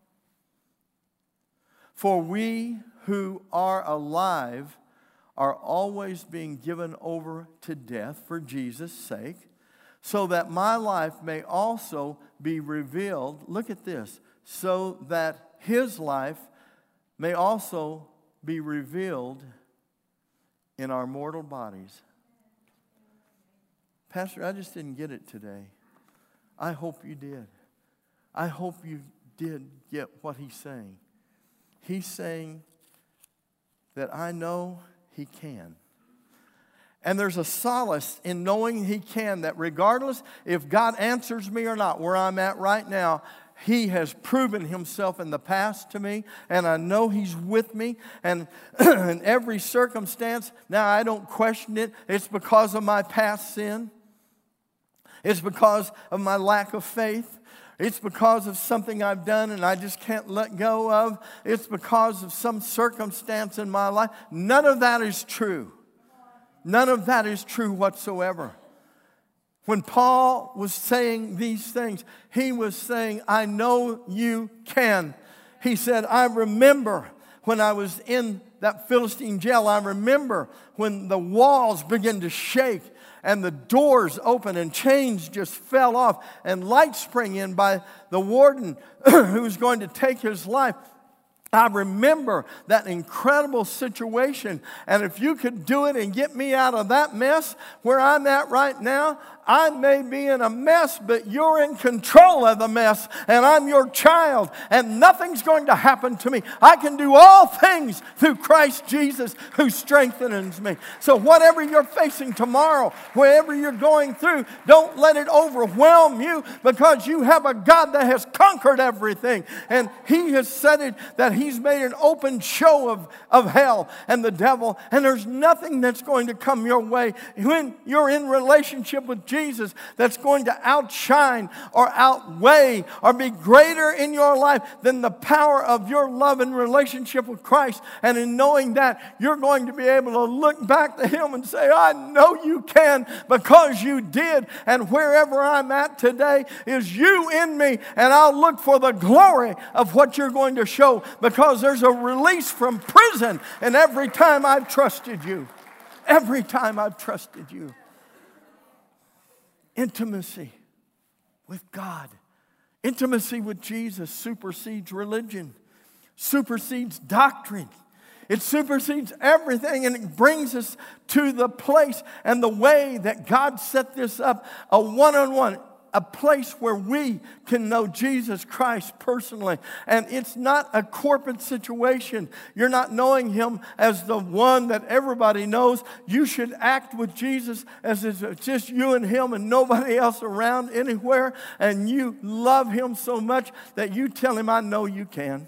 For we who are alive are always being given over to death for Jesus' sake, so that my life may also be revealed. Look at this. So that his life may also be revealed in our mortal bodies. Pastor, I just didn't get it today. I hope you did. I hope you did get what he's saying. He's saying that I know he can. And there's a solace in knowing he can, that regardless if God answers me or not, where I'm at right now, he has proven himself in the past to me, and I know he's with me. And in every circumstance, now I don't question it. It's because of my past sin. It's because of my lack of faith. It's because of something I've done and I just can't let go of. It's because of some circumstance in my life. None of that is true. None of that is true whatsoever. When Paul was saying these things, he was saying, I know you can. He said, I remember when I was in that Philistine jail. I remember when the walls began to shake and the doors opened and chains just fell off and light sprang in by the warden who was going to take his life. I remember that incredible situation. And if you could do it and get me out of that mess where I'm at right now, I may be in a mess, but you're in control of the mess, and I'm your child, and nothing's going to happen to me. I can do all things through Christ Jesus who strengthens me. So whatever you're facing tomorrow, wherever you're going through, don't let it overwhelm you, because you have a God that has conquered everything. And he has said it, that he's made an open show of, of hell and the devil, and there's nothing that's going to come your way when you're in relationship with Jesus. Jesus that's going to outshine or outweigh or be greater in your life than the power of your love and relationship with Christ. And in knowing that, you're going to be able to look back to him and say, I know you can, because you did. And wherever I'm at today is you in me, and I'll look for the glory of what you're going to show, because there's a release from prison. And every time I've trusted you, every time I've trusted you. Intimacy with God, intimacy with Jesus supersedes religion, supersedes doctrine. It supersedes everything, and it brings us to the place and the way that God set this up, a one-on-one, a place where we can know Jesus Christ personally. And it's not a corporate situation. You're not knowing him as the one that everybody knows. You should act with Jesus as it's just you and him and nobody else around anywhere. And you love him so much that you tell him, I know you can.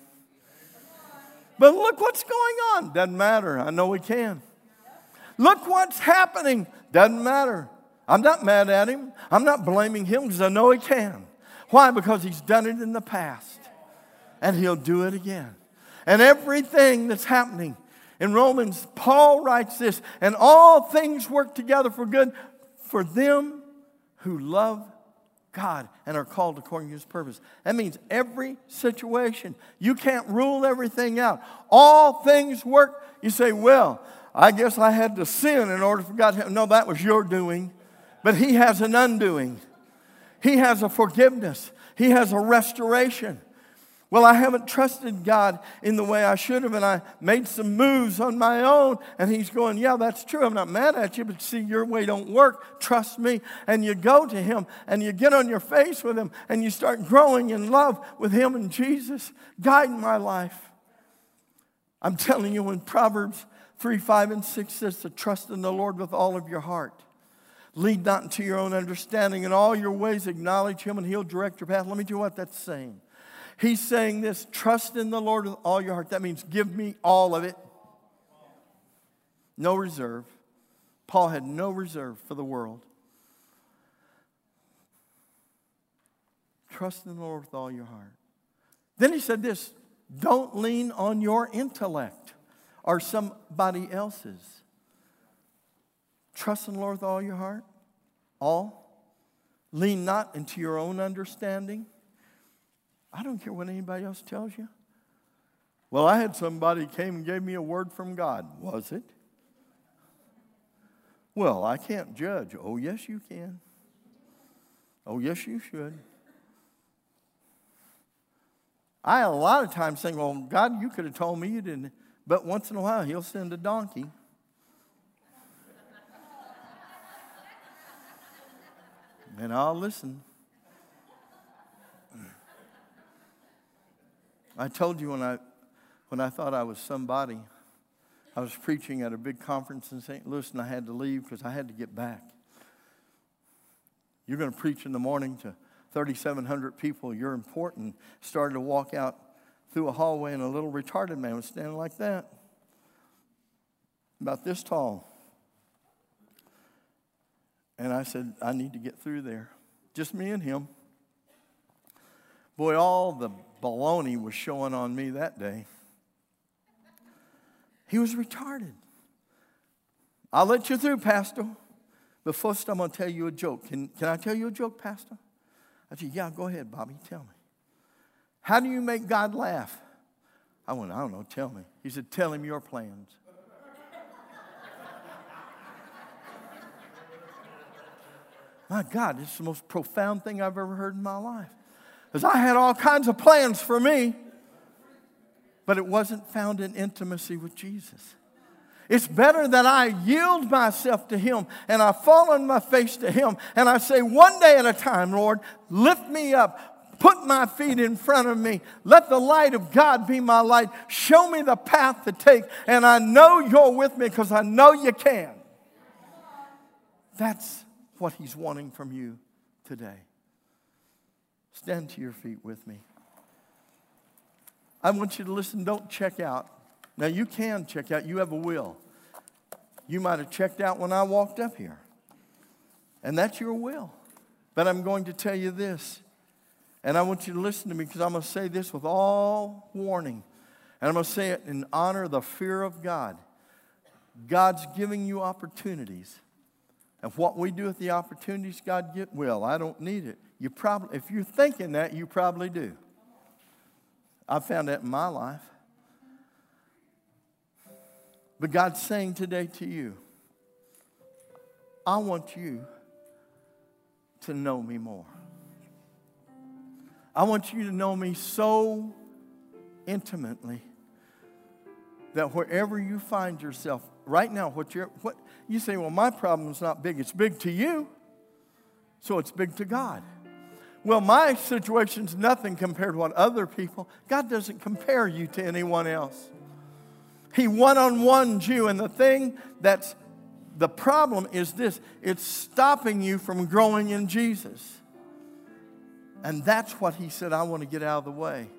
But look what's going on. Doesn't matter. I know he can. Look what's happening. Doesn't matter. I'm not mad at him. I'm not blaming him, because I know he can. Why? Because he's done it in the past. And he'll do it again. And everything that's happening in Romans, Paul writes this, and all things work together for good for them who love God and are called according to his purpose. That means every situation. You can't rule everything out. All things work. You say, well, I guess I had to sin in order for God to... No, that was your doing. But he has an undoing. He has a forgiveness. He has a restoration. Well, I haven't trusted God in the way I should have, and I made some moves on my own. And he's going, yeah, that's true. I'm not mad at you, but see, your way don't work. Trust me. And you go to him, and you get on your face with him, and you start growing in love with him and Jesus, guiding my life. I'm telling you, when Proverbs three, five, and six says to trust in the Lord with all of your heart. Lead not into your own understanding. In all your ways acknowledge him, and he'll direct your path. Let me tell you what that's saying. He's saying this, trust in the Lord with all your heart. That means give me all of it. No reserve. Paul had no reserve for the world. Trust in the Lord with all your heart. Then he said this, don't lean on your intellect or somebody else's. Trust in the Lord with all your heart. All. Lean not into your own understanding. I don't care what anybody else tells you. Well, I had somebody came and gave me a word from God. Was it? Well, I can't judge. Oh, yes, you can. Oh, yes, you should. I a lot of times think, well, God, you could have told me you didn't. But once in a while, he'll send a donkey. And I'll listen. I told you when I when I thought I was somebody, I was preaching at a big conference in Saint Louis, and I had to leave because I had to get back. You're going to preach in the morning to thirty-seven hundred people. You're important. Started to walk out through a hallway, and a little retarded man was standing like that, about this tall. And I said, I need to get through there. Just me and him. Boy, all the baloney was showing on me that day. He was retarded. I'll let you through, Pastor. But first I'm going to tell you a joke. Can, can I tell you a joke, Pastor? I said, yeah, go ahead, Bobby, tell me. How do you make God laugh? I went, I don't know, tell me. He said, tell him your plans. My God, this is the most profound thing I've ever heard in my life. Because I had all kinds of plans for me, but it wasn't found in intimacy with Jesus. It's better that I yield myself to him and I fall on my face to him and I say, one day at a time, Lord, lift me up, put my feet in front of me. Let the light of God be my light. Show me the path to take, and I know you're with me because I know you can. That's what he's wanting from you today. Stand to your feet with me. I want you to listen. Don't check out. Now, you can check out. You have a will. You might have checked out when I walked up here. And that's your will. But I'm going to tell you this. And I want you to listen to me because I'm going to say this with all warning. And I'm going to say it in honor of the fear of God. God's giving you opportunities. And what we do with the opportunities God gives, well, I don't need it. You probably, if you're thinking that, you probably do. I found that in my life. But God's saying today to you, I want you to know me more. I want you to know me so intimately that wherever you find yourself, right now, what you're, what you say, well, my problem is not big. It's big to you, so it's big to God. Well, my situation's nothing compared to what other people. God doesn't compare you to anyone else. He one-on-one'd you, and the thing that's the problem is this. It's stopping you from growing in Jesus. And that's what he said, I want to get out of the way.